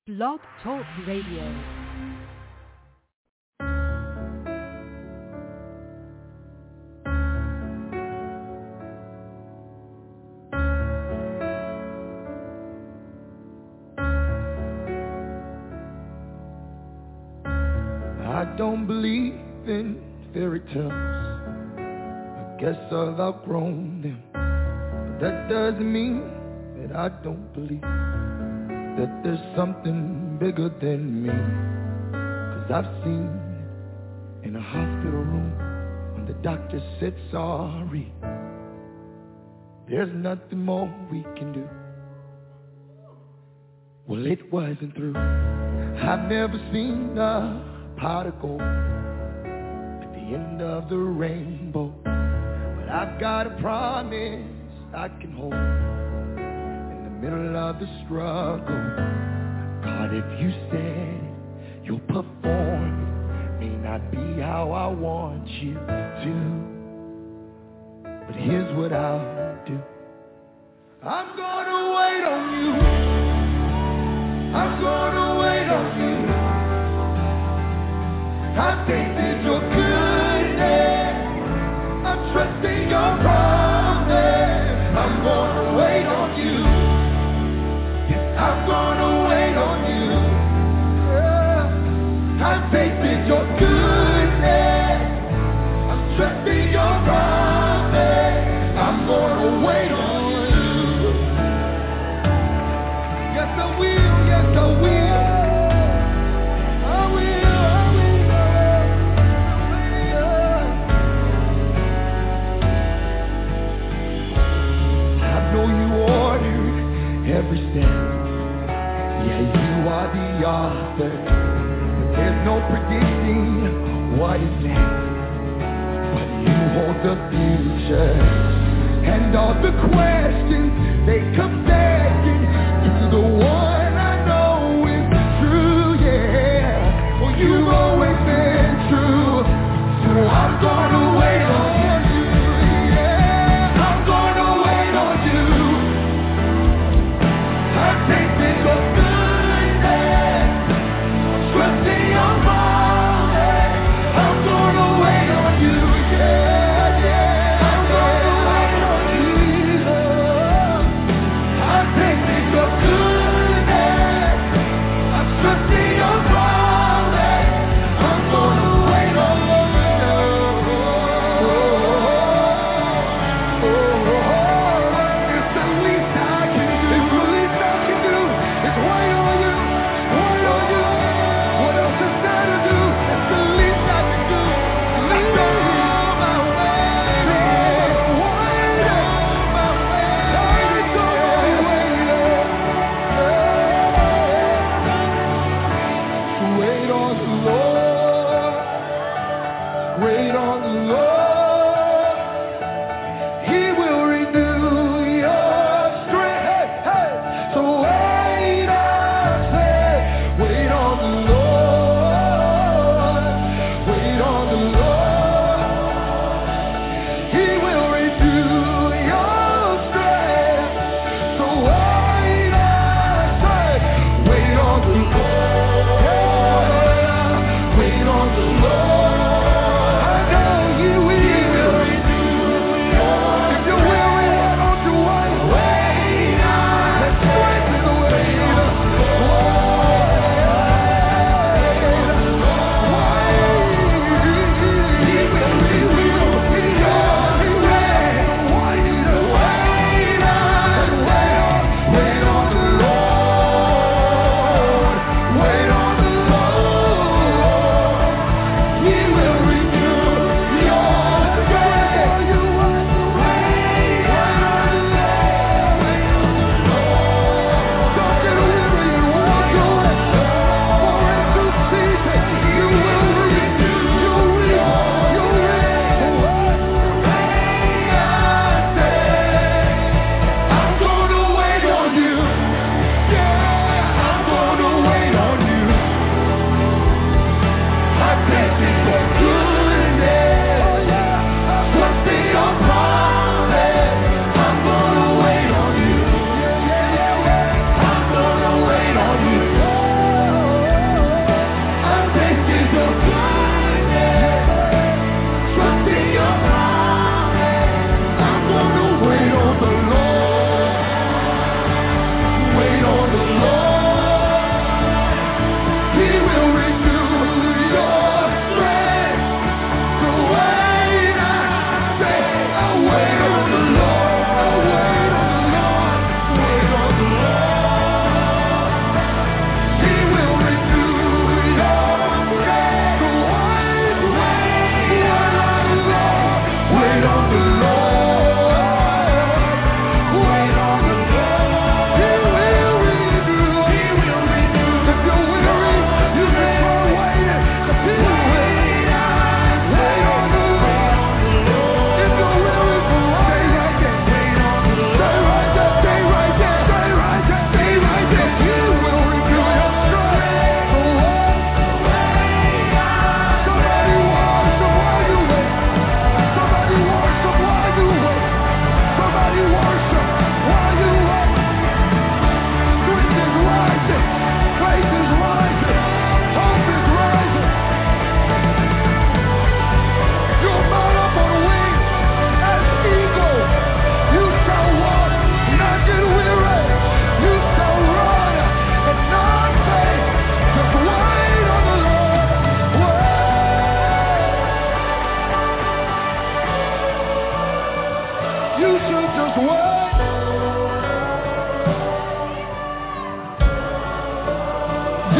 Blog Talk Radio. I don't believe in fairy tales. I guess I've outgrown them. But that doesn't mean that I don't believe that there's something bigger than me. 'Cause I've seen it in a hospital room when the doctor said sorry. There's nothing more we can do. Well, it wasn't through. I've never seen a pot of gold at the end of the rainbow, but I've got a promise I can hold in the middle of the struggle. God, if you said you'll perform, it may not be how I want you to, but here's what I'll do. I'm gonna wait on you. I'm gonna wait on you. I've tasted your goodness. I'm trusting your promise. I'm gonna wait on you. Yes, I'm gonna wait on you. Yeah. I've tasted your goodness. I'm trusting your promise. I'm gonna wait on you. Yes, I will. Yes, I will. Every step, yeah, you are the author, but there's no predicting what is next, but you hold the future, and all the questions, they come second to the one I know is true, yeah, well, you've always been true, so I'm gonna wait on you. Your goodness.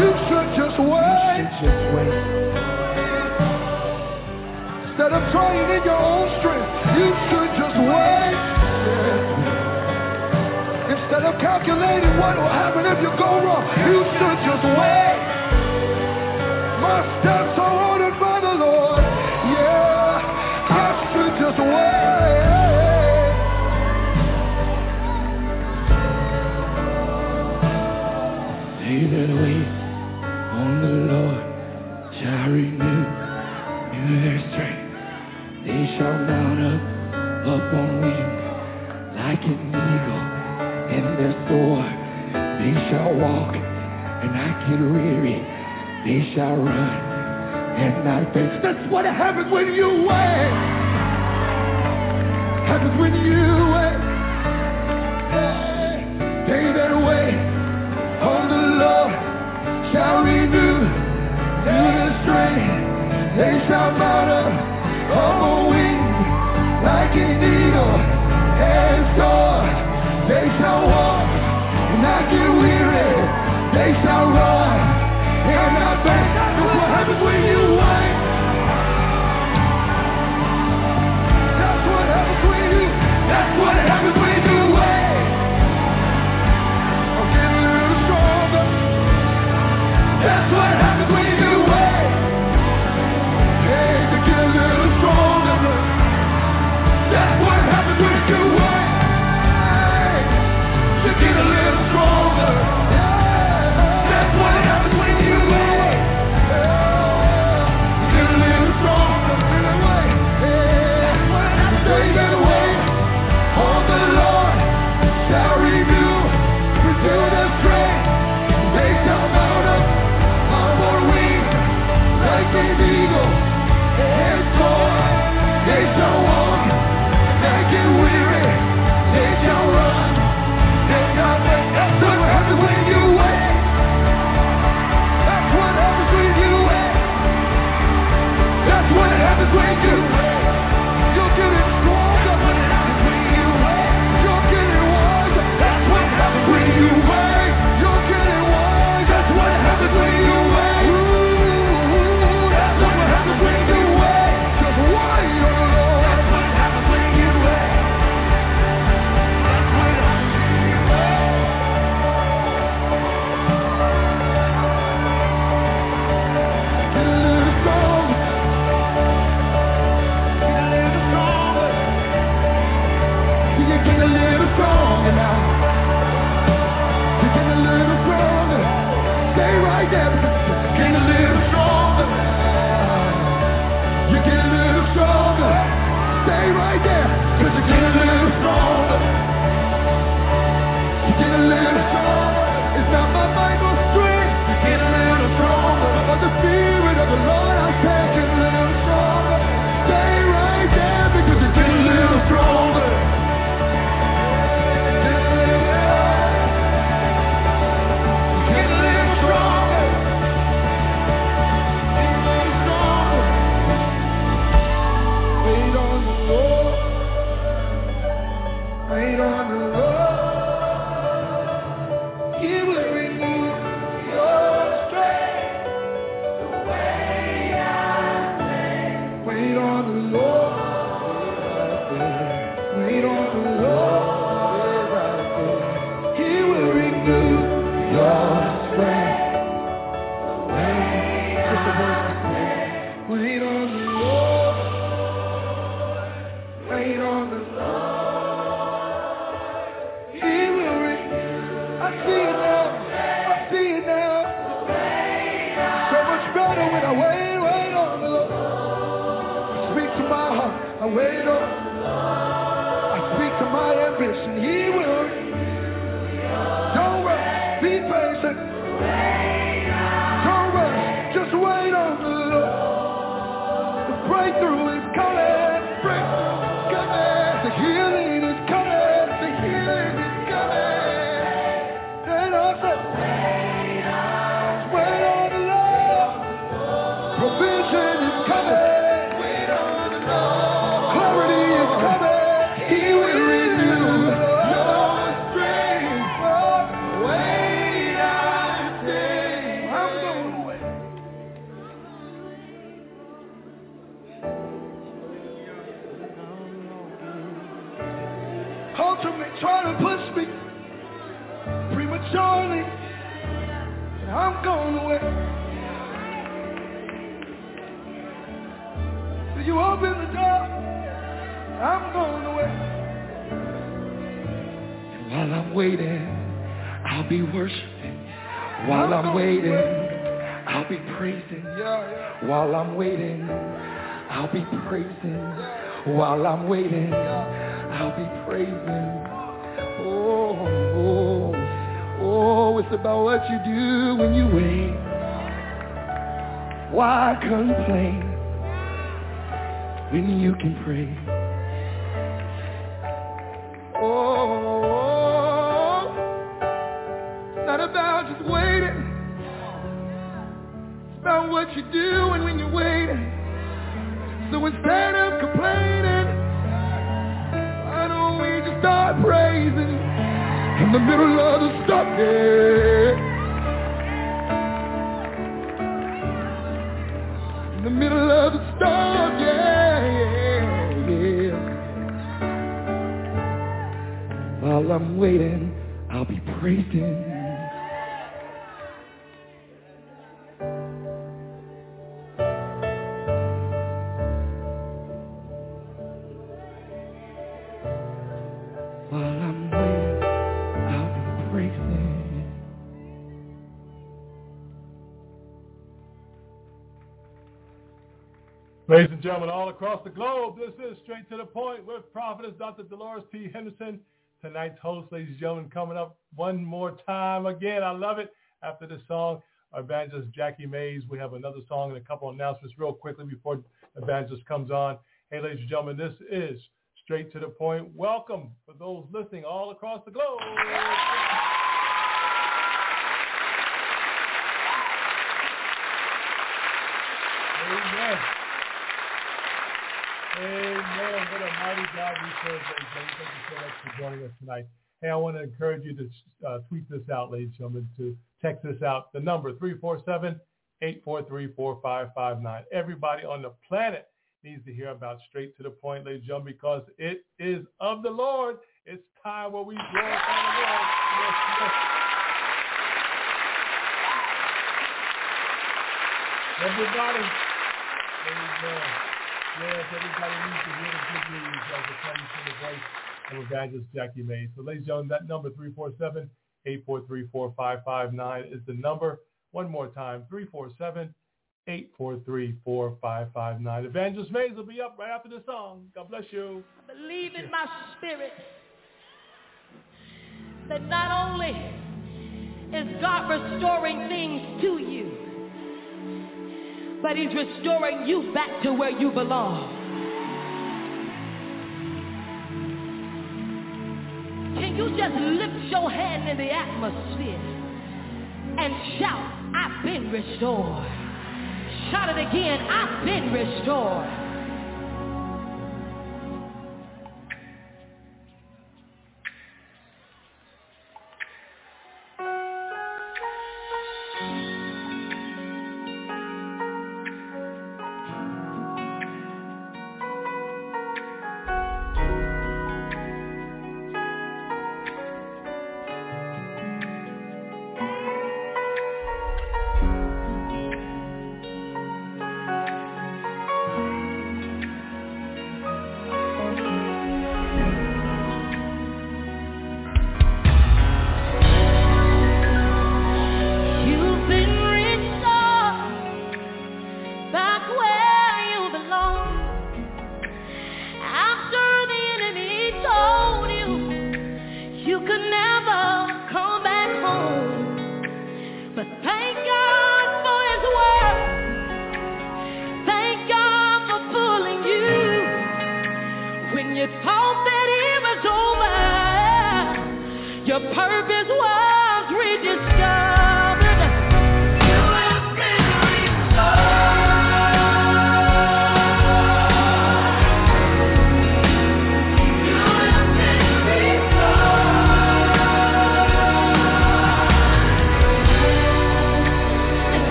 You should just wait. Instead of trying in your own strength, you should just wait. Instead of calculating what will happen if you go wrong, you should just wait. My steps are ordered by the Lord. Yeah, I should just wait. They that wait on the Lord shall renew their strength. They shall mount up on wings like an eagle in their soar. They shall walk and not get weary. They shall run and not faint. That's what happens when you wait. Happens when you wait. They that wait on the Lord shall renew their strength. They shall mount up on wings like an eagle and soar. They shall walk and not get weary. They shall run and not faint. That's what happens when you wait. That's what happens when you. That's what happens when you wait. I'm getting a little stronger. That's what happens when you wait. Hey, to get a little stronger. That's what happens when you wait. To get a little stronger. That's what happens when you wait. Get a little stronger. That's what happens when you wait. On the Lord shall renew their strength. They shall mount up on wings like an eagle and soar. They shall walk and not get weary. They shall run. That's what happens when you wait. That's what happens when you wait. That's what happens when you wait. You're getting stronger. That's what happens when you wait. You're getting wiser. That's what happens when you wait. You're getting wise. That's what happens when you wait. That's what happens when you wait. Just wait on the Lord. That's what happens when you wait. That's what happens when you wait. Get a little stronger. Get a little stronger. You get a little stronger now. You get a little stronger. Stay right there. Get a little stronger. You get a little stronger. Stay right there. 'Cause you get a little stronger. You get a little stronger. It's not by might nor strength. You get a little stronger. But the Spirit of the Lord, I said, get a little stronger. Stay right there because you get a little stronger. Get a little stronger. Get a little stronger. Get a little stronger. Wait on the Lord. Wait on the Lord. He will renew your strength. The way I think. Wait on the Lord. Wait on the Lord. He will renew your strength. The way just a verse. Wait on the Lord. Wait on the Lord. He will renew. I see it now. I see it now. So much better when I wait on the Lord. Speak to my heart. I wait on. I speak to my ambition. He will. Don't rush. Be patient. Don't rush. Just wait on the Lord. The breakthrough is coming. Breakthrough is coming. The healing is coming. The healing is coming. And I said, wait on the Lord. Provision is coming. Wait on the Lord. Clarity is coming. He will renew your to me, trying to push me prematurely, and I'm going away. So you open the door, I'm going away. And while I'm waiting, I'll be worshiping. While I'm waiting, I'll be praising. While I'm waiting, I'll be praising. While I'm waiting, I'll be praising. Oh, it's about what you do when you wait. Why complain when you can pray? Oh, it's not about just waiting. It's about what you do when you're waiting. So instead of complaining, why don't we just start praising in the middle of the storm? In the middle of the storm, While I'm waiting, I'll be praising. Ladies and gentlemen, all across the globe, this is Straight to the Point with Prophetess Dr. Dolores T. Henderson. Tonight's host, ladies and gentlemen, coming up one more time again. I love it. After this song, our evangelist Jackie Mays. We have another song and a couple of announcements real quickly before evangelist comes on. Hey, ladies and gentlemen, this is Straight to the Point. Welcome for those listening all across the globe. Amen. Amen. What a mighty God we serve, ladies and gentlemen. Thank you so much for joining us tonight. Hey, I want to encourage you to tweet this out, ladies and gentlemen, to text this out. The number, 347-843-4559. Everybody on the planet needs to hear about Straight to the Point, ladies and gentlemen, because it is of the Lord. It's time where we glorify the Lord. Yes, yes. Everybody. Amen. Yes, everybody needs to hear the good news as it comes from the voice of evangelist Jackie Mays. So, ladies and gentlemen, that number, 347-843-4559 is the number. One more time, 347-843-4559. Evangelist Mays will be up right after the song. God bless you. I believe in my spirit that not only is God restoring things to you, but he's restoring you back to where you belong. Can you just lift your hand in the atmosphere and shout, I've been restored. Shout it again, I've been restored.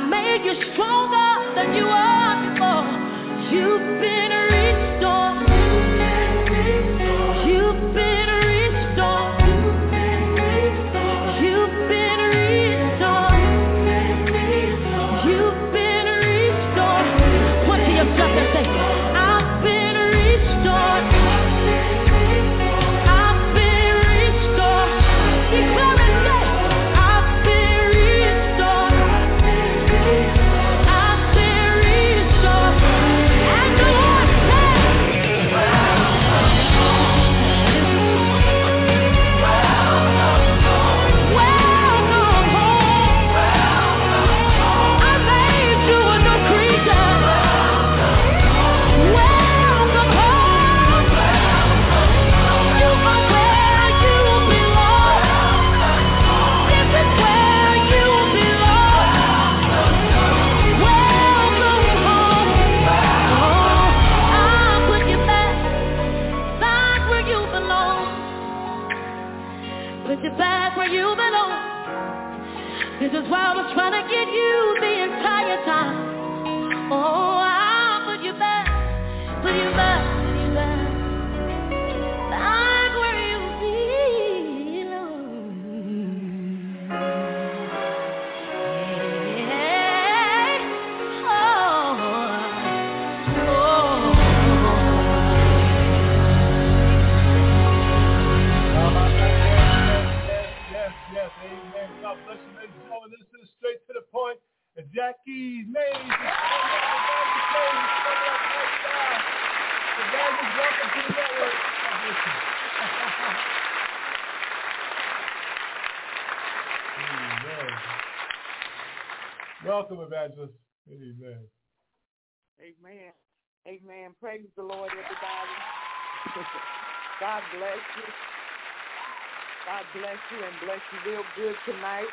made you stronger than you were before. You've been restored. You've been restored. You've been restored. You've been restored. Point to yourself and say, I've been restored. I've been restored. Declare and say, I've been restored. I've been restored. And the Lord said, welcome home. I made you a new creature. Welcome home. You are where you belong. This is where you belong. Welcome home. I'll put you back where you belong. Put you back where you belong. This is where I was trying to get you the entire time. Oh, I'll put you back where you belong. Yes, amen. God bless you, ladies and gentlemen. This is Straight to the Point. And Jackie Mays is coming up right now. Evangelist, welcome to the network. God bless you. Amen. Welcome, Evangelist. Amen. Amen. Amen. Praise the Lord, everybody. God bless you. God bless you and bless you real good tonight.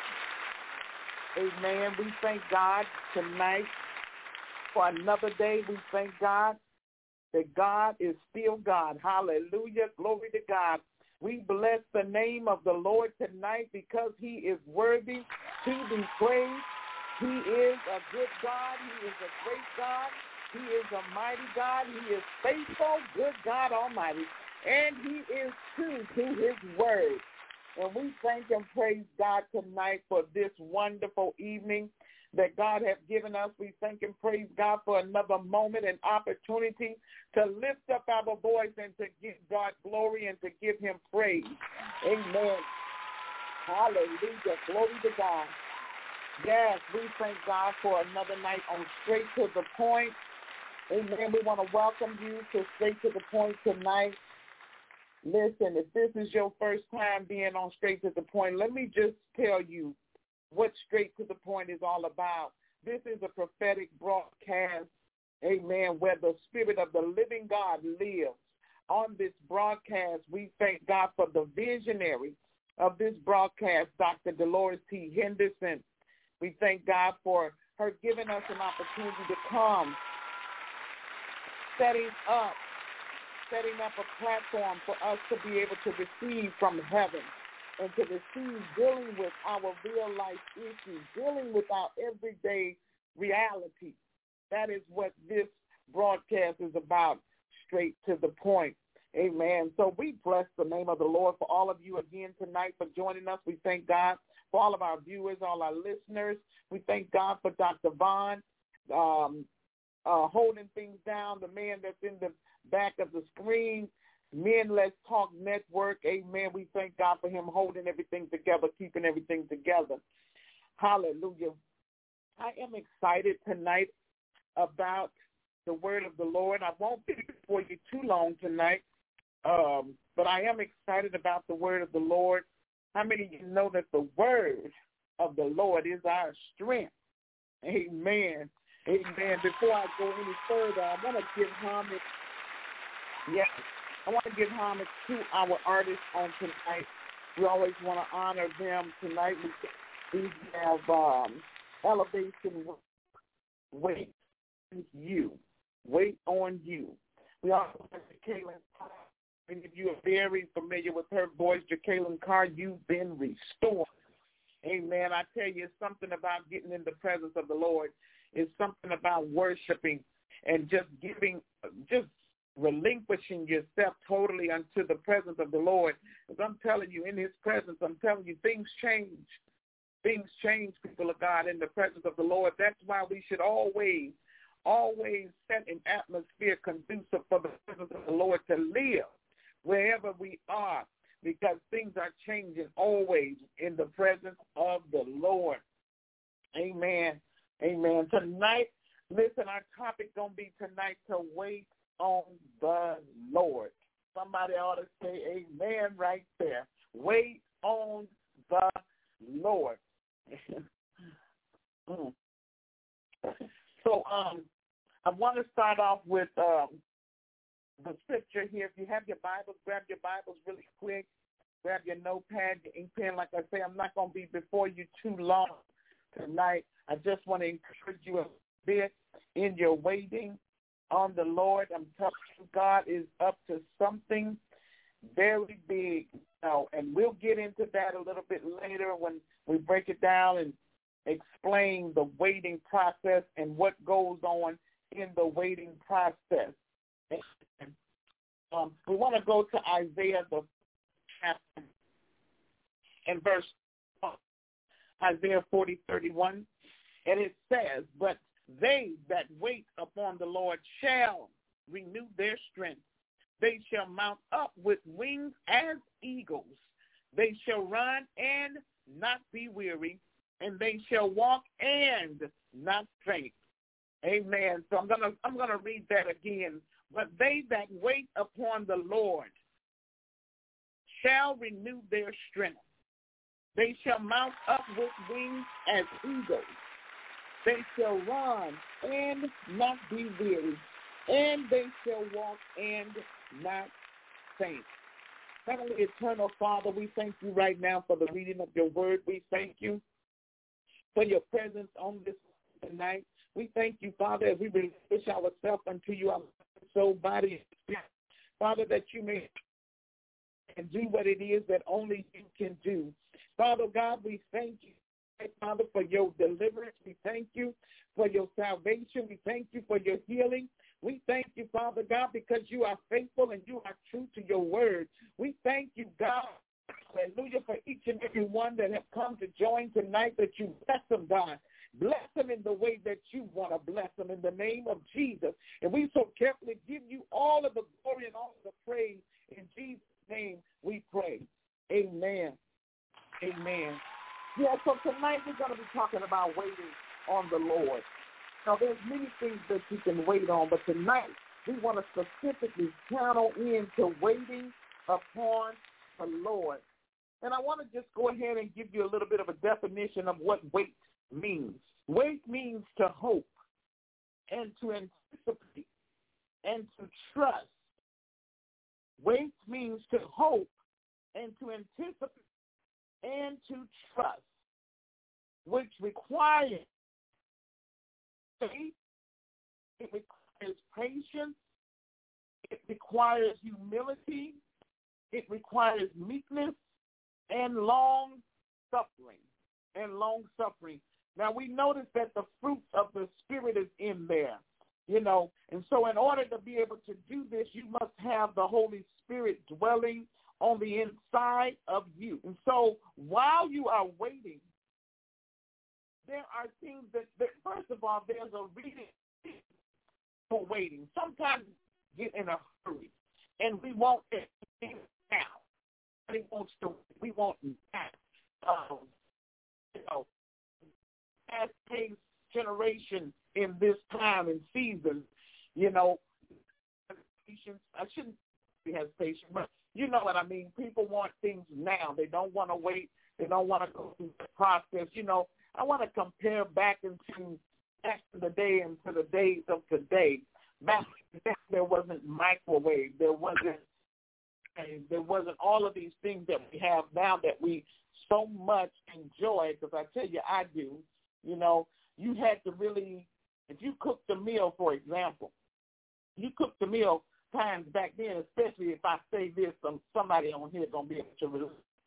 Amen. We thank God tonight for another day. We thank God that God is still God. Hallelujah. Glory to God. We bless the name of the Lord tonight because he is worthy to be praised. He is a good God. He is a great God. He is a mighty God. He is faithful, good God Almighty. And he is true to his word. And we thank and praise God tonight for this wonderful evening that God has given us. We thank and praise God for another moment and opportunity to lift up our voice and to give God glory and to give him praise. Amen. Hallelujah. Glory to God. Yes, we thank God for another night on Straight to the Point. Amen. We want to welcome you to Straight to the Point tonight. Listen, if this is your first time being on Straight to the Point, let me just tell you what Straight to the Point is all about. This is a prophetic broadcast, amen, where the Spirit of the living God lives. On this broadcast, we thank God for the visionary of this broadcast, Dr. Dolores T. Henderson. We thank God for her giving us an opportunity to come, setting up a platform for us to be able to receive from heaven and to receive dealing with our real life issues, dealing with our everyday reality. That is what this broadcast is about, Straight to the Point. Amen. So we bless the name of the Lord for all of you again tonight for joining us. We thank God for all of our viewers, all our listeners. We thank God for Dr. Vaughn holding things down, the man that's in the back of the screen, Men Let's Talk Network. Amen. We thank God for him holding everything together, keeping everything together. Hallelujah. I am excited tonight about the word of the Lord. I won't be before you too long tonight, but I am excited about the word of the Lord. How many of you know that the word of the Lord is our strength? Amen. Amen. Before I go any further, I want to give homage. Yes, I want to give homage to our artists on tonight. We always want to honor them tonight. We have Elevation Wait You. Wait on You. We also have Jacqueline Carr. Many of you are very familiar with her voice. Jacqueline Carr, You've Been Restored. Amen. I tell you, it's something about getting in the presence of the Lord. It's something about worshiping and just relinquishing yourself totally unto the presence of the Lord. Because I'm telling you, in his presence, I'm telling you, things change. Things change, people of God, in the presence of the Lord. That's why we should always set an atmosphere conducive for the presence of the Lord to live wherever we are, because things are changing always in the presence of the Lord. Amen. Amen. Tonight, listen, our topic going to be tonight to wait on the Lord. Somebody ought to say amen right there. Wait on the Lord. So I want to start off with the scripture here. If you have your Bibles, grab your Bibles really quick. Grab your notepad, your ink pen. Like I say, I'm not going to be before you too long tonight. I just want to encourage you a bit in your waiting on the Lord. I'm telling you, God is up to something very big now, and we'll get into that a little bit later when we break it down and explain the waiting process and what goes on in the waiting process. We want to go to Isaiah the chapter and verse Isaiah 40:31, and it says, "But they that wait upon the Lord shall renew their strength. They shall mount up with wings as eagles. They shall run and not be weary, and they shall walk and not faint." Amen. So I'm gonna read that again. "But they that wait upon the Lord shall renew their strength. They shall mount up with wings as eagles. They shall run and not be weary, and they shall walk and not faint." Heavenly Eternal Father, we thank you right now for the reading of your word. We thank you for your presence on this tonight. We thank you, Father, as we relinquish ourselves unto you, our soul, body, and spirit. Father, that you may and do what it is that only you can do. Father God, we thank you, Father, for your deliverance. We thank you for your salvation. We thank you for your healing. We thank you, Father God, because you are faithful and you are true to your word. We thank you, God, hallelujah, for each and every one that have come to join tonight, that you bless them, God. Bless them in the way that you want to bless them in the name of Jesus. And we so carefully give you all of the glory and all of the praise. In Jesus' name we pray. Amen. Amen. Yeah, so tonight we're going to be talking about waiting on the Lord. Now, there's many things that you can wait on, but tonight we want to specifically channel into waiting upon the Lord. And I want to just go ahead and give you a little bit of a definition of what wait means. Wait means to hope and to anticipate and to trust. Wait means to hope and to anticipate and to trust, which requires faith, it requires patience, it requires humility, it requires meekness, and long suffering. Now, we notice that the fruit of the Spirit is in there, and so in order to be able to do this, you must have the Holy Spirit dwelling on the inside of you. And so while you are waiting, there are things that first of all, there's a reason for waiting. Sometimes we get in a hurry, and we want it now. We want now. Fast-paced generation in this time and season, patience. I shouldn't be hesitation, but you know what I mean. People want things now. They don't want to wait. They don't want to go through the process. I want to compare back to the day and to the days of today. Back then, there wasn't microwave. There wasn't all of these things that we have now that we so much enjoy. Because I tell you, I do. You had to really, if you cooked a meal, for example, you cooked a meal times back then, especially if I say this, somebody on here is going to be able to relate.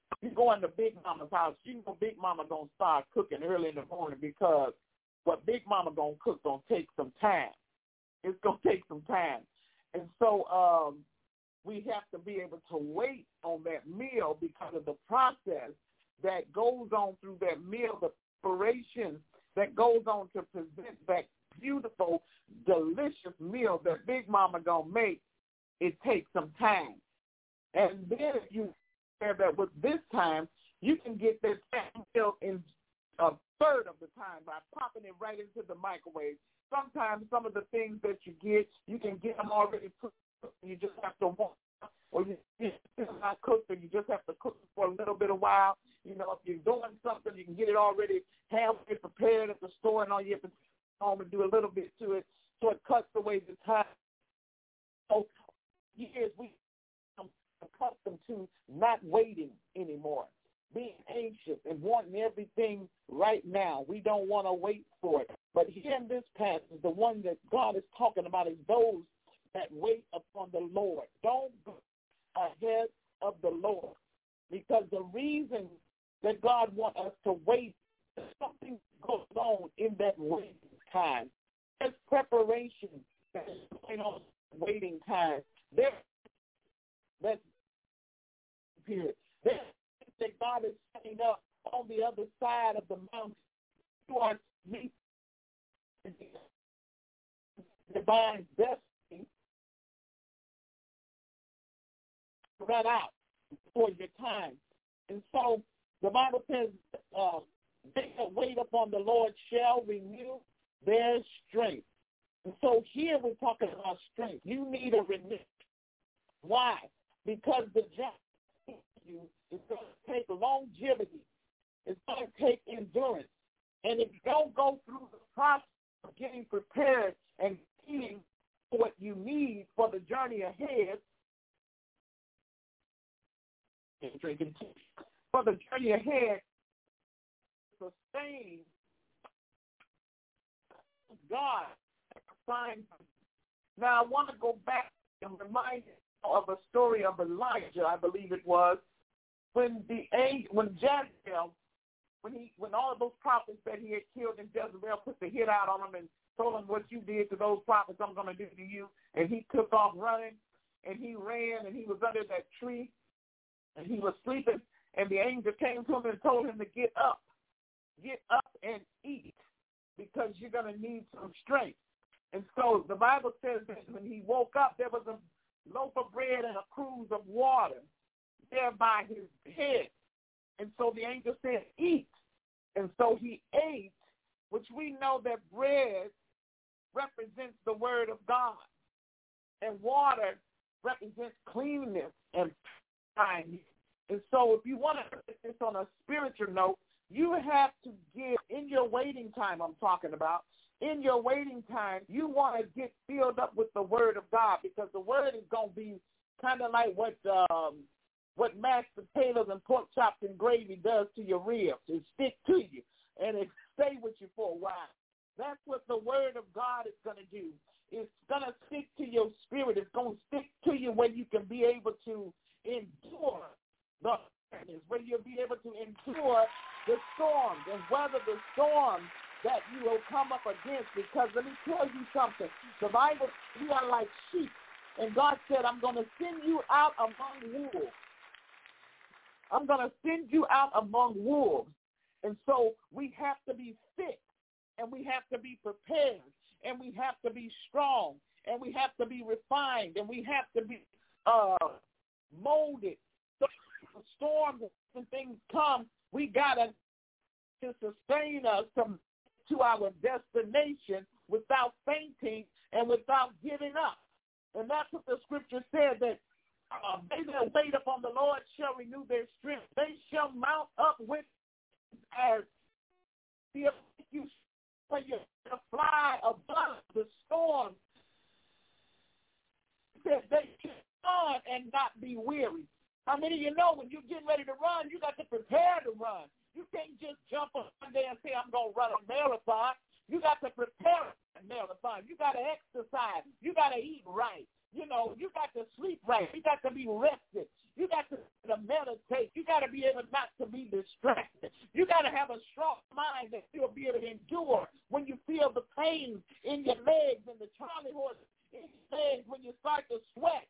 You go into Big Mama's house, you know Big Mama going to start cooking early in the morning because what Big Mama going to cook going to take some time. It's going to take some time. And so we have to be able to wait on that meal because of the process that goes on through that meal, the preparation that goes on to present that beautiful, delicious meal that Big Mama going to make. It takes some time. And then if you compare that with this time, you can get that same meal in a third of the time by popping it right into the microwave. Sometimes some of the things that you can get them already cooked. You just have to warm up, or it's not cooked, and you just have to cook it for a little bit of while. You know, if you're doing something, you can get it already halfway prepared at the store, and all you have to do home and do a little bit to it, so it cuts away the time. So years we become accustomed to not waiting anymore, being anxious and wanting everything right now. We don't want to wait for it. But here in this passage, the one that God is talking about is those that wait upon the Lord. Don't go ahead of the Lord, because the reason that God wants us to wait, something goes on in that waiting time. There's preparation that's going on waiting time. That period. There's that God is setting up on the other side of the mountain. You are meeting divine destiny run out before your time. And so the Bible says, they that wait upon the Lord shall renew their strength. And so here we're talking about strength. You need a renewal. Why? Because the job you is going to take longevity. It's going to take endurance. And if you don't go through the process of getting prepared and eating what you need for the journey ahead, for the journey ahead, sustain God. Now I want to go back and remind you of a story of Elijah, I believe it was, when Jezebel, when all of those prophets that he had killed in Jezebel put the hit out on him and told him, what you did to those prophets, I'm going to do to you. And he took off running, and he ran, and he was under that tree, and he was sleeping, and the angel came to him and told him to get up and eat, because you're going to need some strength. And so the Bible says that when he woke up, there was a loaf of bread and a cruse of water there by his head. And so the angel said, eat. And so he ate, which we know that bread represents the word of God, and water represents cleanness and kindness. And so if you want to put this on a spiritual note, you have to get, in your waiting time I'm talking about, in your waiting time, you want to get filled up with the word of God, because the word is going to be kind of like what mashed potatoes and pork chops and gravy does to your ribs. It stick to you, and it stay with you for a while. That's what the word of God is going to do. It's going to stick to your spirit. It's going to stick to you where you can be able to endure the darkness, where you'll be able to endure the storms and weather the storms that you will come up against. Because let me tell you something. The Bible, we are like sheep. And God said, I'm going to send you out among wolves. I'm going to send you out among wolves. And so we have to be fit, and we have to be prepared, and we have to be strong, and we have to be refined, and we have to be molded. So the storms and things come, we got to sustain us to our destination without fainting and without giving up. And that's what the scripture said, that they that wait upon the Lord shall renew their strength. They shall mount up with as you fly above the storm. Said they should run and not be weary. How many of you know when you're getting ready to run, you got to prepare to run? You can't just jump up one day and say, I'm going to run a marathon. You got to prepare a marathon. You got to exercise. You got to eat right. You know, you got to sleep right. You got to be rested. You got to meditate. You got to be able not to be distracted. You got to have a strong mind that you'll be able to endure when you feel the pain in your legs and the Charlie horse in your legs, when you start to sweat,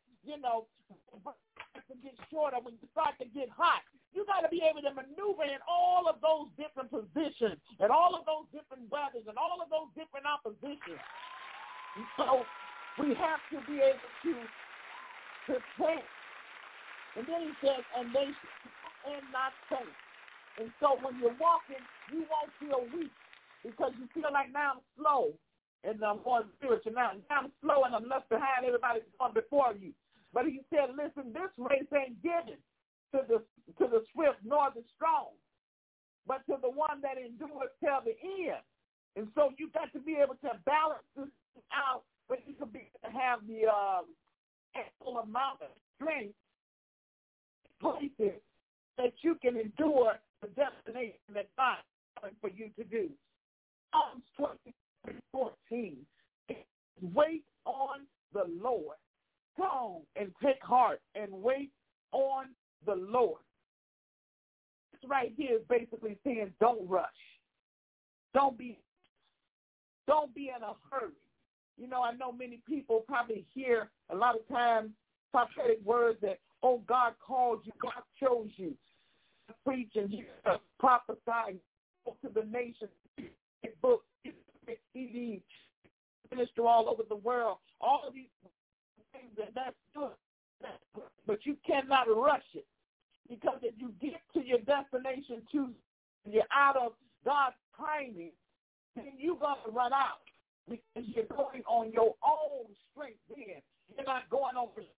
to get shorter, when you start to get hot. You got to be able to maneuver in all of those different positions and all of those different weathers and all of those different oppositions. And so we have to be able to think. And then he says, and they and not faint. And so when you're walking, you won't feel weak because you feel like now I'm slow and I'm more spiritual now. Now I'm slow and I'm left behind everybody going before you. But he said, listen, this race ain't given to the swift nor the strong, but to the one that endures till the end. And so you got to be able to balance this out, but you can be to have the full amount of strength places that you can endure the destination that God is trying for you to do. Psalms 20:14. Wait on the Lord. Come and take heart and wait on the Lord. This right here is basically saying don't rush. Don't be in a hurry. I know many people probably hear a lot of times prophetic words that, oh, God called you, God chose you to preach and you prophesy to the nations, books, CDs, minister all over the world, all of these things, and that's good. But you cannot rush it, because if you get to your destination you're out of God's timing, then you're going to run out because you're going on your own strength then. You're not going on the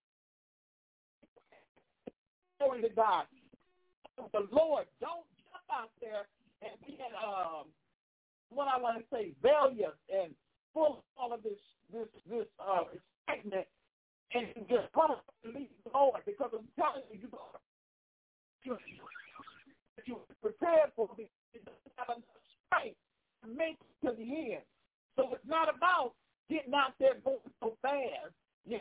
glory to God. The Lord, don't jump out there and be what I want to say, valiant and full of all of this excitement, and just come and leave the Lord, because I'm telling you, you're prepared for me. You don't have enough strength to make it to the end. So it's not about getting out there going so fast,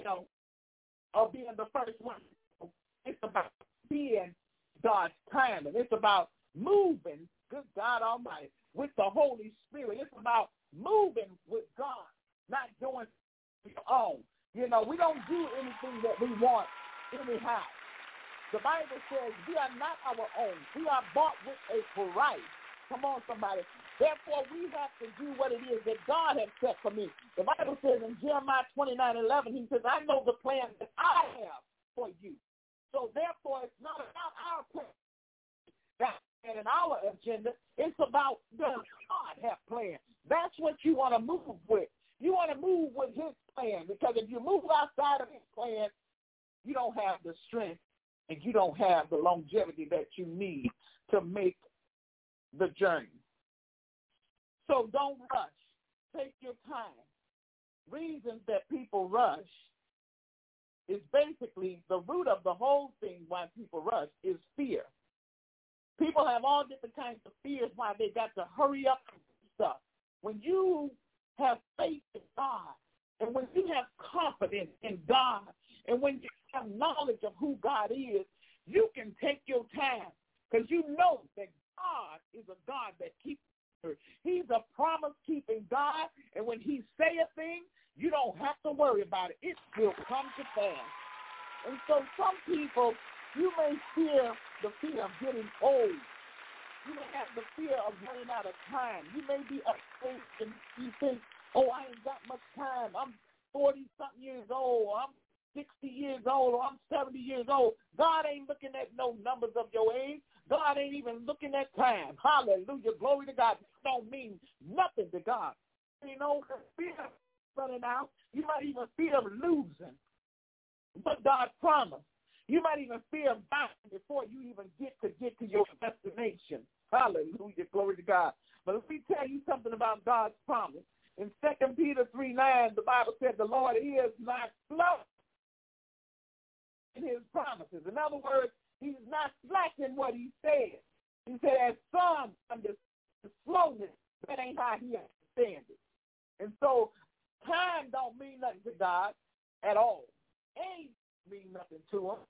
or being the first one. It's about being God's time, and it's about moving, good God Almighty, with the Holy Spirit. It's about moving with God, not doing your own. We don't do anything that we want anyhow. The Bible says we are not our own. We are bought with a price. Come on, somebody. Therefore, we have to do what it is that God has set for me. The Bible says in Jeremiah 29:11, he says, I know the plan that I have for you. So therefore, it's not about our plan and our agenda. It's about the God have plan. That's what you want to move with. You want to move with his plan, because if you move outside of his plan, you don't have the strength and you don't have the longevity that you need to make the journey. So don't rush. Take your time. Reasons that people rush is basically the root of the whole thing why people rush is fear. People have all different kinds of fears why they got to hurry up and do stuff. When you have faith in God, and when you have confidence in God, and when you have knowledge of who God is, you can take your time, because you know that God is a God that keeps her. He's a promise-keeping God, and when he say a thing, you don't have to worry about it. It will come to pass. And so some people, you may fear the fear of getting old. You may have the fear of running out of time. You may be afraid and you think, oh, I ain't got much time. I'm 40-something years old, or I'm 60 years old, or I'm 70 years old. God ain't looking at no numbers of your age. God ain't even looking at time. Hallelujah. Glory to God. This don't mean nothing to God. Fear of running out. You might even fear of losing. But God promised. You might even fear of dying before you even get to your destination. Hallelujah. Glory to God. But let me tell you something about God's promise. In 2 Peter 3:9, the Bible said the Lord is not slow in his promises. In other words, he's not slack in what he said. He said, as some under the slowness, that ain't how he understands it. And so time don't mean nothing to God at all. Age mean nothing to him.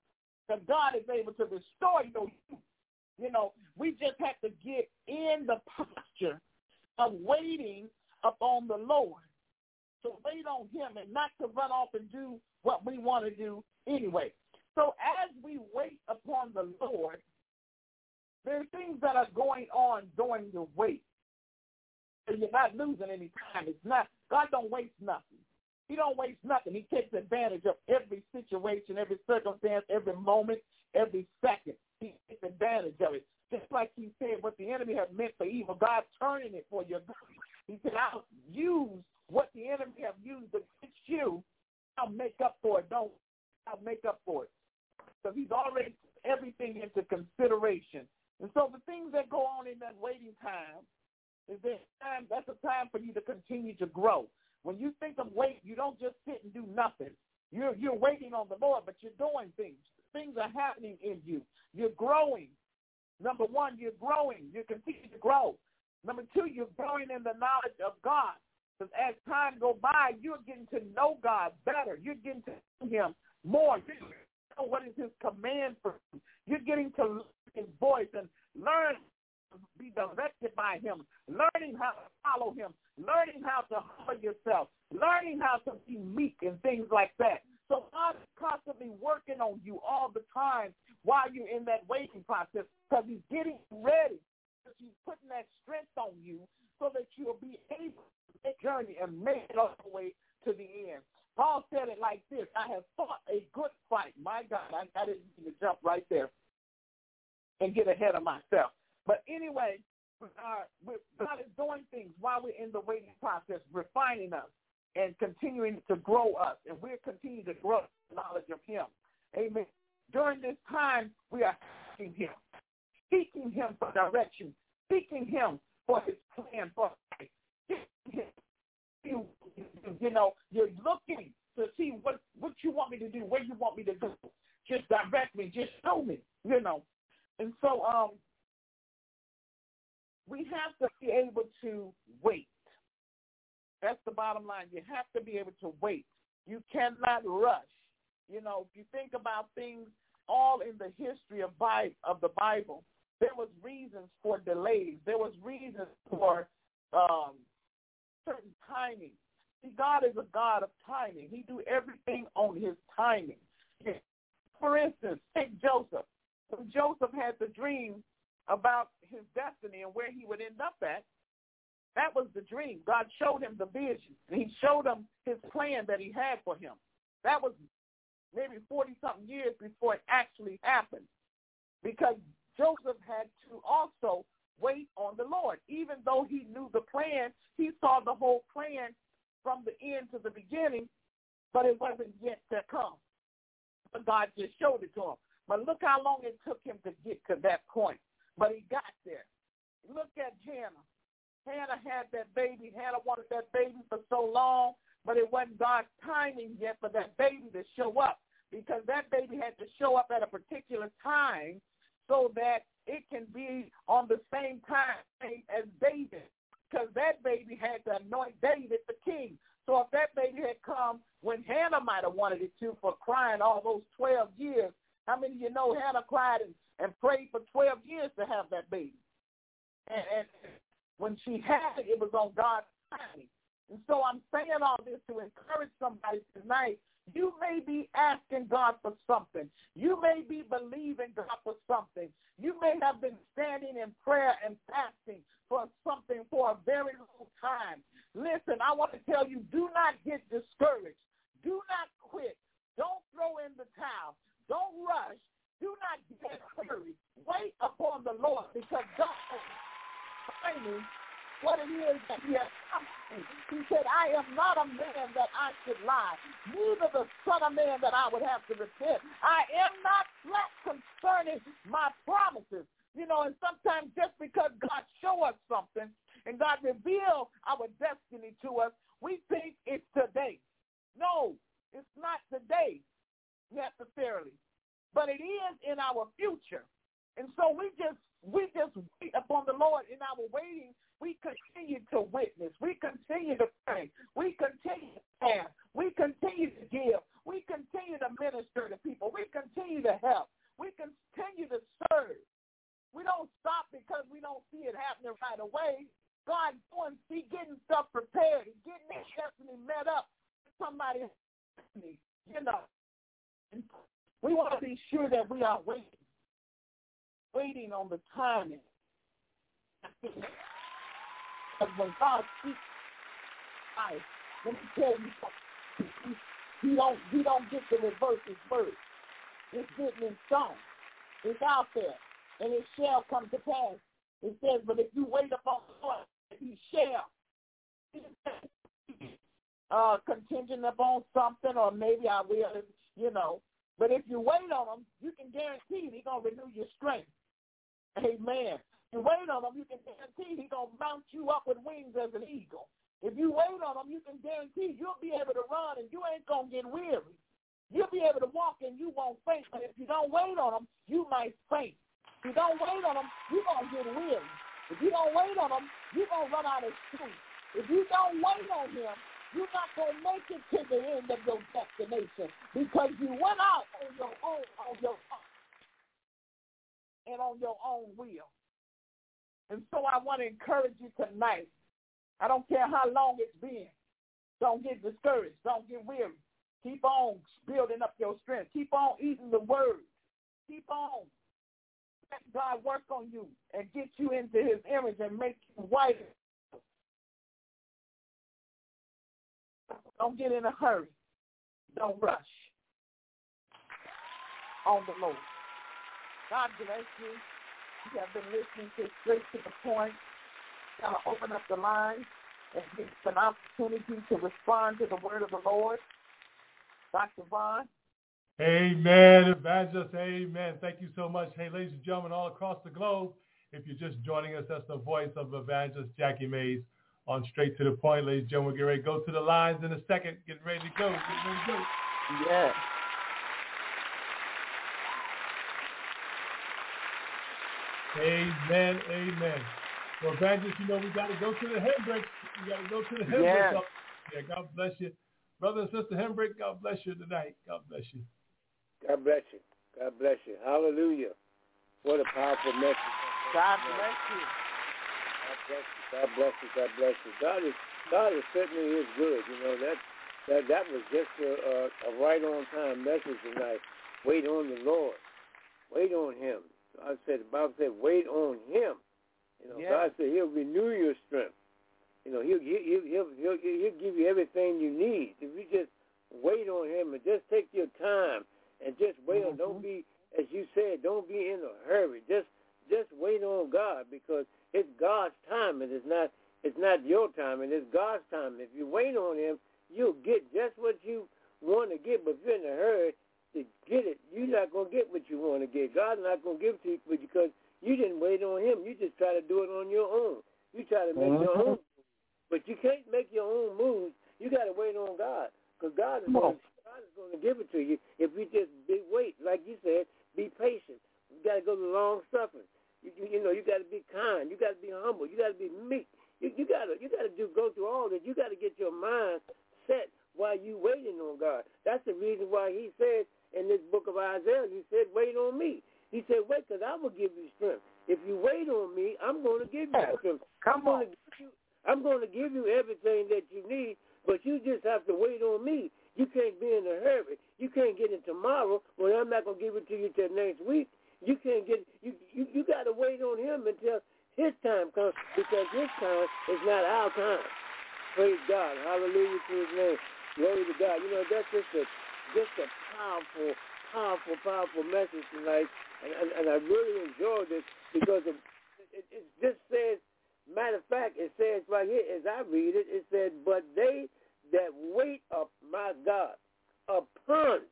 Because God is able to restore your youth. You know, we just have to get in the posture of waiting upon the Lord. So wait on him and not to run off and do what we want to do anyway. So as we wait upon the Lord, there are things that are going on during the wait. So you're not losing any time. It's not, God don't waste nothing. He don't waste nothing. He takes advantage of every situation, every circumstance, every moment, every second. He takes advantage of it. Just like he said, what the enemy has meant for evil, God's turning it for your good. He said, I'll use what the enemy have used against you. I'll make up for it. I'll make up for it. So he's already put everything into consideration. And so the things that go on in that waiting time, that's a time for you to continue to grow. When you think of wait, you don't just sit and do nothing. You're waiting on the Lord, but you're doing things. Things are happening in you. You're growing. Number one, you're growing. You continue to grow. Number two, you're growing in the knowledge of God. Because as time goes by, you're getting to know God better. You're getting to know him more. You know what is his command for you. You're getting to learn his voice and learn to be directed by him, learning how to follow him, learning how to humble yourself, learning how to be meek and things like that. So God is constantly working on you all the time while you're in that waiting process because he's getting ready. He's putting that strength on you so that you'll be able to make the journey and make it all the way to the end. Paul said it like this: I have fought a good fight. My God, I didn't need to jump right there and get ahead of myself. But anyway, God is doing things while we're in the waiting process, refining us and continuing to grow us. And we're continuing to grow the knowledge of him. Amen. During this time, we are seeking him for direction, seeking him for his plan for life. You know, you're looking to see what you want me to do, where you want me to go. Just direct me, just show me, you know. And so we have to be able to wait. That's the bottom line. You have to be able to wait. You cannot rush. You know, if you think about things all in the history of the Bible, there was reasons for delays. There was reasons for certain timing. See, God is a God of timing. He do everything on his timing. For instance, take Joseph. When Joseph had the dream about his destiny and where he would end up at, that was the dream. God showed him the vision, and he showed him his plan that he had for him. That was maybe 40-something years before it actually happened, because Joseph had to also wait on the Lord. Even though he knew the plan, he saw the whole plan from the end to the beginning, but it wasn't yet to come. But God just showed it to him. But look how long it took him to get to that point. But he got there. Look at Hannah. Hannah had that baby. Hannah wanted that baby for so long, but it wasn't God's timing yet for that baby to show up, because that baby had to show up at a particular time so that it can be on the same time as David, because that baby had to anoint David the king. So if that baby had come when Hannah might have wanted it to, for crying all those 12 years, how many of you know Hannah cried and prayed for 12 years to have that baby? And when she had it, it was on God's timing. And so I'm saying all this to encourage somebody tonight. You may be asking God for something. You may be believing God for something. You may have been standing in prayer and fasting for something for a very long time. Listen, I want to tell you, do not get discouraged. Do not quit. Don't throw in the towel. Don't rush. Do not get hurried. Wait upon the Lord, because God is timing what it is that he has promised. He said, I am not a man that I should lie, neither the son of man that I would have to repent. I am not slack concerning my promises. You know, and sometimes just because God show us something and God reveal our destiny to us, we think it's today. No, it's not today necessarily, but it is in our future. And so we just wait upon the Lord. In our waiting, we continue to witness. We continue to pray. We continue to fast. We continue to give. We continue to minister to people. We continue to help. finally met up with somebody, you know. We want to be sure that we are waiting on the timing. Because when God speaks life, let me tell you something. He don't get to reverse his word. It's written in stone. It's out there, and it shall come to pass. It says, but if you wait upon the Lord, he shall. Contingent upon something, or maybe I will, you know. But if you wait on him, you can guarantee he's going to renew your strength. Amen. If you wait on him, you can guarantee he's going to mount you up with wings as an eagle. If you wait on him, you can guarantee you'll be able to run and you ain't going to get weary. You'll be able to walk and you won't faint. But if you don't wait on him, you might faint. If you don't wait on him, you're going to get weary. If you don't wait on him, you're going to run out of strength. If you don't wait on him, you're not going to make it to the end of your destination because you went out on your own, and on your own will. And so I want to encourage you tonight. I don't care how long it's been. Don't get discouraged. Don't get weary. Keep on building up your strength. Keep on eating the word. Keep on letting God work on you and get you into his image and make you whiter. Don't get in a hurry. Don't rush on the Lord. God bless you. You have been listening to Straight to the Point. I'm going to open up the line and give you an opportunity to respond to the word of the Lord. Dr. Vaughn. Amen, Evangelist. Amen. Thank you so much. Hey, ladies and gentlemen, all across the globe, if you're just joining us, that's the voice of Evangelist Jackie Mays on Straight to the Point. Ladies and gentlemen, we'll get ready to go to the lines in a second. Get ready to go. Yes. Amen. Amen. Well, Evangelist, you know we got to go to the hymn. We got to go to the hymn. Yes. Yeah, God bless you. Brother and Sister Hembrick, God bless you tonight. God bless you. God bless you. God bless you. Hallelujah. What a powerful message. God bless you. God bless you. God bless you. God is certainly is good. You know, that was just a right on time message tonight. Wait on the Lord. Wait on him. The Bible said, wait on him. You know, yes. God said he'll renew your strength. You know, he'll give you everything you need. If you just wait on him and just take your time and just wait on, don't be, as you said, don't be in a hurry. Just wait on God because it's God's time and it's not your time and it's God's time. If you wait on him, you'll get just what you want to get. But if you're in a hurry to get it, you're not going to get what you want to get. God's not going to give it to you because you didn't wait on him. You just try to do it on your own. You try to make your own. But you can't make your own moves. You got to wait on God because God is going to give it to you if you just wait. Like you said, be patient. You got to go to long suffering. You know, you got to be kind. You got to be humble. You got to be meek. You got to go through all this. You got to get your mind set while you waiting on God. That's the reason why he said in this book of Isaiah, he said, wait on me. He said, wait, because I will give you strength. If you wait on me, I'm going to give you strength. I'm going to give you everything that you need, but you just have to wait on me. You can't be in a hurry. You can't get it tomorrow when I'm not going to give it to you till next week. You can't get you got to wait on him until his time comes because his time is not our time. Praise God. Hallelujah to his name. Glory to God. You know, that's just a powerful message tonight, and I really enjoyed it because it just says, matter of fact, it says right here, as I read it, it said, but they that wait up, my God, upon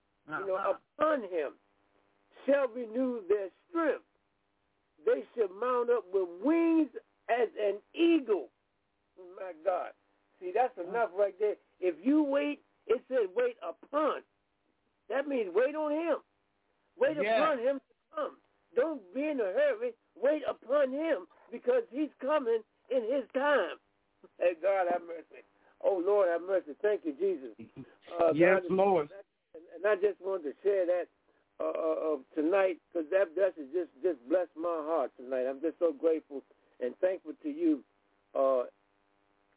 him shall renew their strength. They shall mount up with wings as an eagle. My God. See, that's enough right there. If you wait, it says wait upon. That means wait on him. Wait upon him to come. Don't be in a hurry. Wait upon him because he's coming in his time. Hey, God have mercy. Oh, Lord have mercy. Thank you, Jesus. Yes, Lord. And I just wanted to share that tonight because that message just blessed my heart tonight. I'm just so grateful and thankful to you,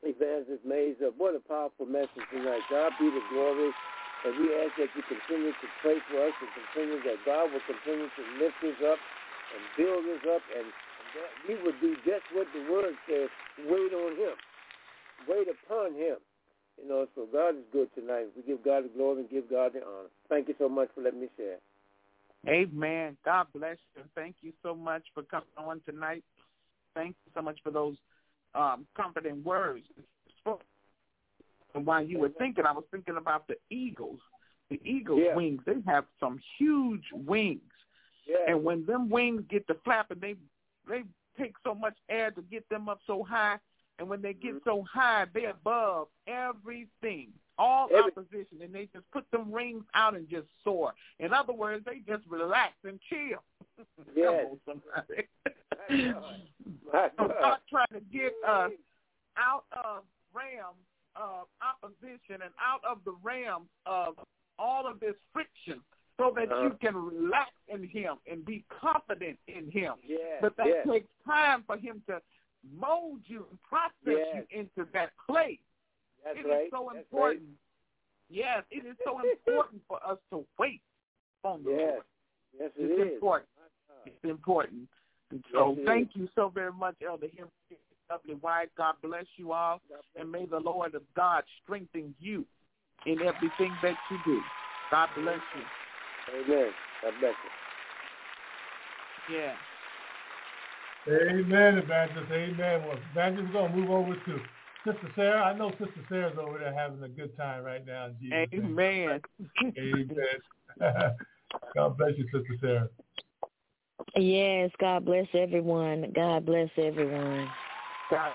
Evangelist Mays. What a powerful message tonight. God be the glory. And we ask that you continue to pray for us and continue that God will continue to lift us up and build us up, and that we would do just what the word says, wait on him. Wait upon him. You know, so God is good tonight. We give God the glory and give God the honor. Thank you so much for letting me share. Amen. God bless you. Thank you so much for coming on tonight. Thank you so much for those comforting words. And while you were thinking, I was thinking about the eagles. The eagle's wings, they have some huge wings. Yeah. And when them wings get to flapping, they take so much air to get them up so high. And when they get so high, they're above everything, all opposition. And they just put them rings out and just soar. In other words, they just relax and chill. Yes. Come on, somebody. I'm not trying to get us out of realms of opposition and out of the realm of all of this friction, so that you can relax in him and be confident in him. Yeah, but that takes time for him to mold you and process you into that clay. That's it is so important. Right. Yes, it is so important for us to wait on the Lord. Yes, it's important. It's important. And so thank you so very much, Elder Henry, lovely wife. God bless you all, and may the Lord of God strengthen you in everything that you do. God bless you. Amen. God bless you. Yeah. Amen, Evangelist. Amen. Well, Evangelist, we're going to move over to Sister Sarah. I know Sister Sarah's over there having a good time right now. In Jesus' Amen. Name. Amen. God bless you, Sister Sarah. Yes, God bless everyone. God bless everyone. God.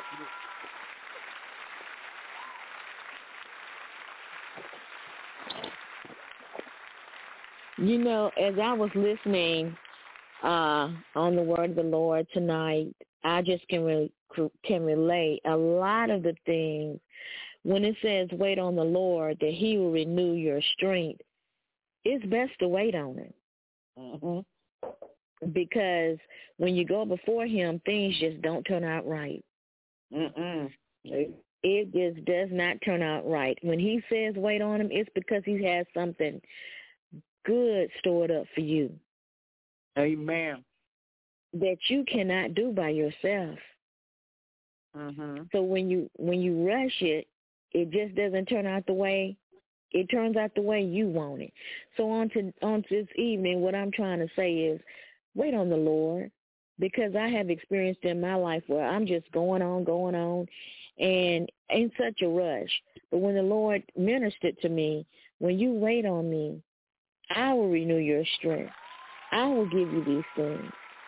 You know, as I was listening on the word of the Lord tonight, I just can relate a lot of the things. When it says wait on the Lord, that he will renew your strength, it's best to wait on him. Mm-hmm. Because when you go before him, things just don't turn out right. It just does not turn out right. When he says wait on him, it's because he has something good stored up for you. Amen. That you cannot do by yourself. Mm-hmm. So when you rush it, it just doesn't turn out the way. It turns out the way you want it. So on this evening, what I'm trying to say is, wait on the Lord, because I have experienced in my life where I'm just going on, and in such a rush. But when the Lord ministered to me, when you wait on me, I will renew your strength. I will give you these things.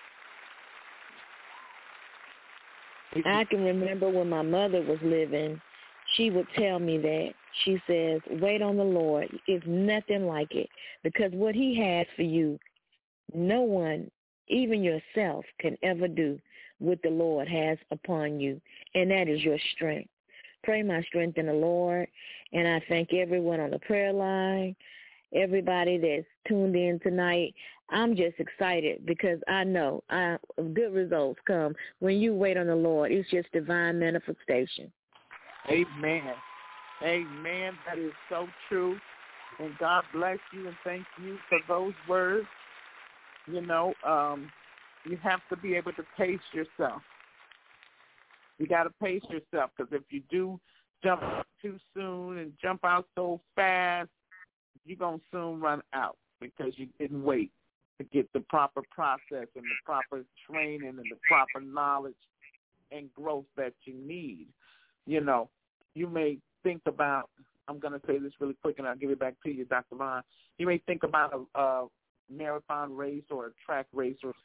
I can remember when my mother was living, she would tell me that. She says, wait on the Lord. It's nothing like it. Because what he has for you, no one, even yourself, can ever do what the Lord has upon you. And that is your strength. Pray my strength in the Lord. And I thank everyone on the prayer line, everybody that's tuned in tonight. I'm just excited because I know good results come when you wait on the Lord. It's just divine manifestation. Amen. Amen. That is so true. And God bless you and thank you for those words. You know, you have to be able to pace yourself. You got to pace yourself, because if you do jump out too soon and jump out so fast, you're going to soon run out because you didn't wait to get the proper process and the proper training and the proper knowledge and growth that you need. You know, you may think about, I'm going to say this really quick and I'll give it back to you, Dr. Vaughn. You may think about a marathon race or a track race or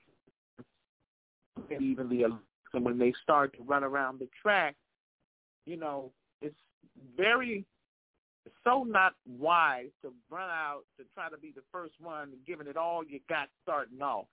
even the Olympics. And when they start to run around the track, you know, it's so not wise to run out to try to be the first one and giving it all you got starting off.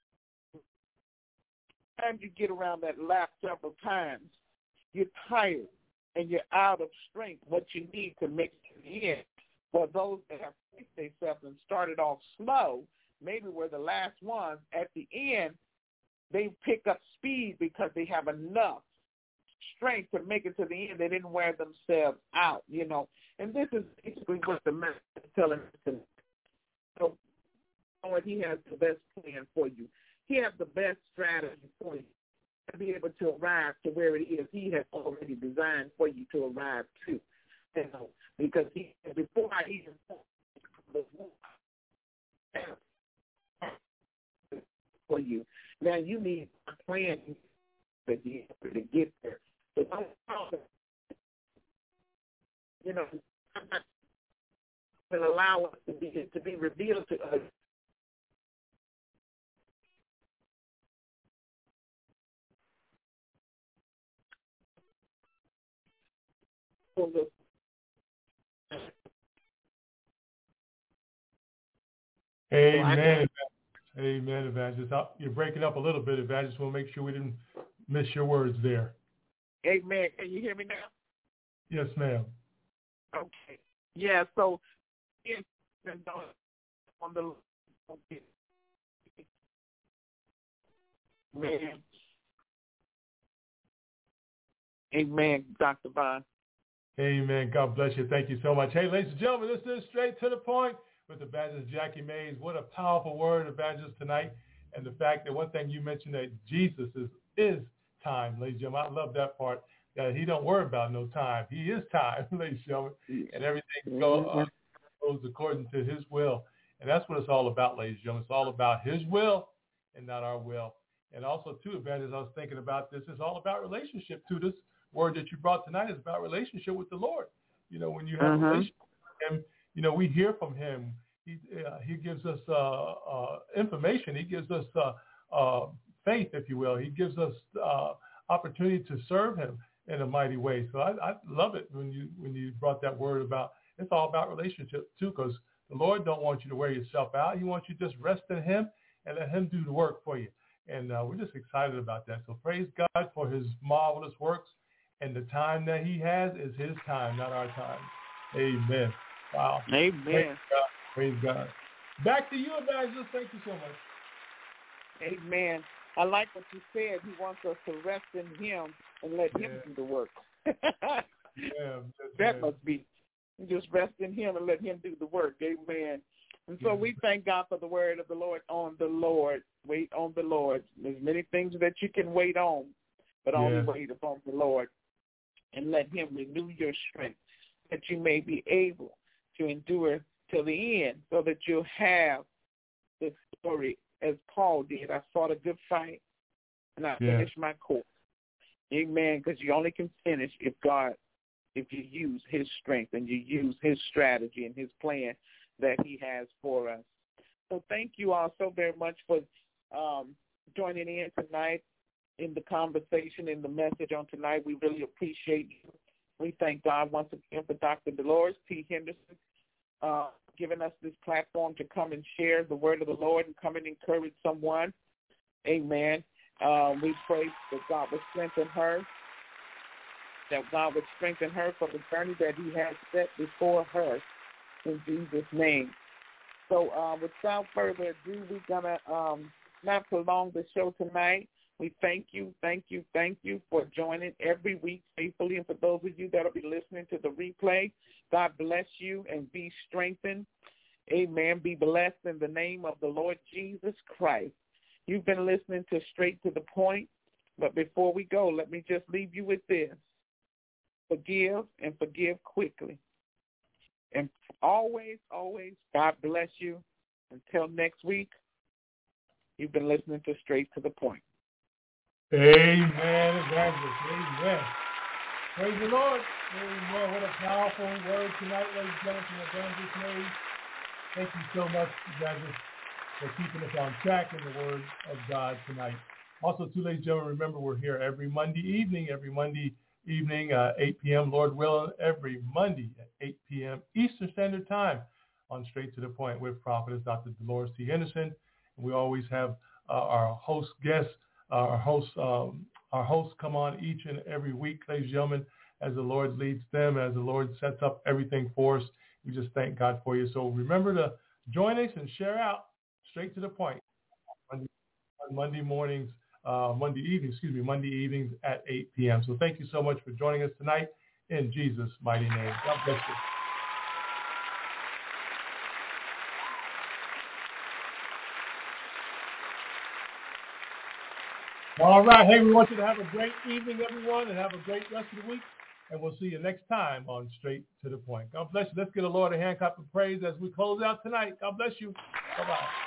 And you get around that lap several times, you're tired and you're out of strength, what you need to make it to the end. For those that have paced themselves and started off slow, maybe we're the last ones, at the end, they pick up speed because they have enough strength to make it to the end. They didn't wear themselves out, And this is basically what the message is telling us. So, Lord, he has the best plan for you. He has the best strategy for you to be able to arrive to where it is he has already designed for you to arrive to. Because before I even for you, now you need a plan to get there. So will allow us to be revealed to us. Amen. Amen, Evangelist. You're breaking up a little bit, Evangelist. We'll make sure we didn't miss your words there. Amen. Can you hear me now? Yes, ma'am. Okay. Yeah, so on the man. Amen, Dr. Bond. Amen. God bless you. Thank you so much. Hey, ladies and gentlemen, this is Straight to the Point with Evangelist Jackie Mays. What a powerful word, Evangelist, tonight. And the fact that one thing you mentioned that Jesus is time, ladies and gentlemen. I love that part, that he don't worry about no time. He is time, ladies and gentlemen. And everything goes according to his will. And that's what it's all about, ladies and gentlemen. It's all about his will and not our will. And also, too, Evangelist, I was thinking about this. It's all about relationship, too. This word that you brought tonight is about relationship with the Lord. When you have a relationship with him, we hear from him. He gives us information. He gives us faith, if you will. He gives us opportunity to serve him in a mighty way. So I love it when you brought that word about. It's all about relationship too, because the Lord don't want you to wear yourself out. He wants you to just rest in him and let him do the work for you. And we're just excited about that. So praise God for his marvelous works. And the time that he has is his time, not our time. Amen. Wow. Amen. Praise God. Back to you, Evangelist. Thank you so much. Amen. I like what you said. He wants us to rest in him and let him do the work. That must be. Just rest in him and let him do the work. Amen. And so we thank God for the word of the Lord on the Lord. Wait on the Lord. There's many things that you can wait on, but only wait upon the Lord and let him renew your strength that you may be able to endure till the end so that you'll have the story as Paul did. I fought a good fight and I finished my course. Amen. Because you only can finish if you use his strength and you use his strategy and his plan that he has for us. So thank you all so very much for joining in tonight in the conversation, in the message on tonight. We really appreciate you. We thank God once again for Dr. Dolores T. Henderson giving us this platform to come and share the word of the Lord and come and encourage someone. Amen. We pray that God would strengthen her, for the journey that he has set before her in Jesus' name. So without further ado, we're going to not prolong the show tonight. We thank you for joining every week faithfully. And for those of you that will be listening to the replay, God bless you and be strengthened. Amen. Be blessed in the name of the Lord Jesus Christ. You've been listening to Straight to the Point. But before we go, let me just leave you with this. Forgive and forgive quickly. And always, God bless you. Until next week, you've been listening to Straight to the Point. Amen, Evangelist. Amen. Praise the Lord. Amen. What a powerful word tonight, ladies and gentlemen, from Evangelist Mays. Thank you so much, Evangelist, for keeping us on track in the word of God tonight. Also, too, ladies and gentlemen, remember we're here every Monday evening, 8 p.m., Lord willing, every Monday at 8 p.m. Eastern Standard Time on Straight to the Point with Prophetess Dr. Dolores T. Henderson. And we always have our host guests, our hosts come on each and every week, ladies and gentlemen, as the Lord leads them, as the Lord sets up everything for us. We just thank God for you. So remember to join us and share out Straight to the Point on Monday mornings, Monday evenings at 8 p.m. So thank you so much for joining us tonight in Jesus' mighty name. God bless you. All right. Hey, we want you to have a great evening, everyone, and have a great rest of the week. And we'll see you next time on Straight to the Point. God bless you. Let's give the Lord a hand clap of praise as we close out tonight. God bless you. Bye-bye.